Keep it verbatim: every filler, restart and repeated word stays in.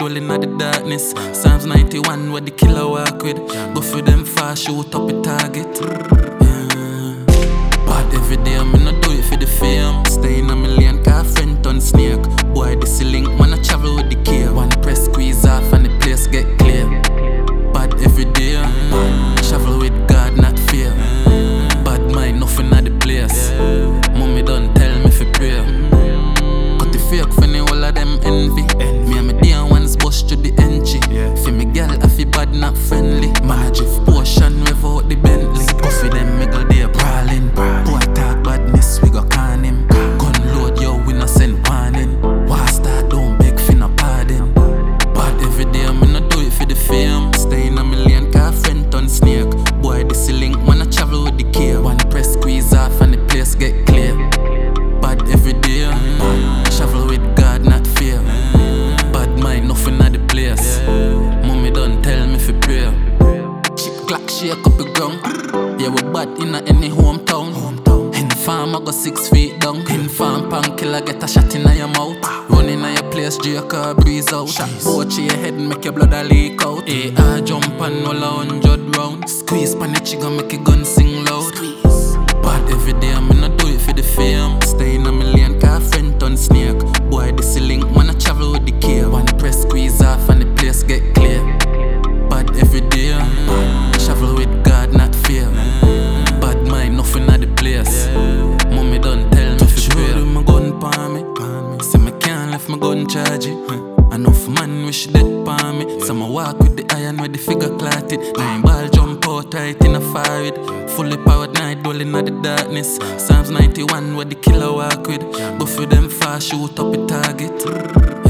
dwelling at the darkness. Psalms ninety-one, where the killer walk with. Go for them fast, shoot up a target. Yeah. But every day I'm gonna do it for the fame. Stay in a million car, friend on snake. Boy, this is link, man, I travel with the gear. One press squeeze off and the place get clear. But every day, mm, travel with God, not fear. Mm, bad mind, nothing at the place. Yeah. Mommy don't tell me for prayer. Mm, cut the fake funny, all of them envy. envy. Me and my dear ones bust to the entry. Yeah. For me girl, I feel bad, not friendly. Man, I drift potion without the Bentley. Puffy them, me go there brawling. Boy, talk badness, we go can him. Gun load, yo, we no send warning. Why start, don't beg for no pardon. But every day, I'm gonna do it for the fame. Stay in a million car, friend on snake. Boy, this is link, man, I travel with the gear. One press squeeze off and the place get clear. But every day, mm, travel with God, not fear. Mm, bad mind, nothing at the place. Yeah. Mommy don't tell me for prayer. Chip clock shake up the ground. Yeah, we bad in a any hometown. hometown. In the farm, I go six feet down. In farm, pan killer get a shot in your mouth. Running in your place, J-car breeze out. Shot both your head, make your blood a leak out. A I jump and all a hundred round. Squeeze pan the trigger, make your gun sing loud. Squeeze. But every day I'm gonna do it for the fame. Stay in a million car, friend on snake. Boy, this is link, man, I travel with the gear. One press squeeze off and the place get clear. But every day, mm, travel with God, not fear. Mm, bad mind, nothing at the place. Yeah. Mommy don't tell me for prayer. My gun palm me. Say me can't left my gun charge it. Hmm. Enough man wish dead palm me. Yeah. So I walk with the iron where the figure clotted. Nine ball jump out right in a fire. Fully powered night dwelling at the darkness. Psalms ninety-one where the killer walk with. Go for them fast, shoot up a target.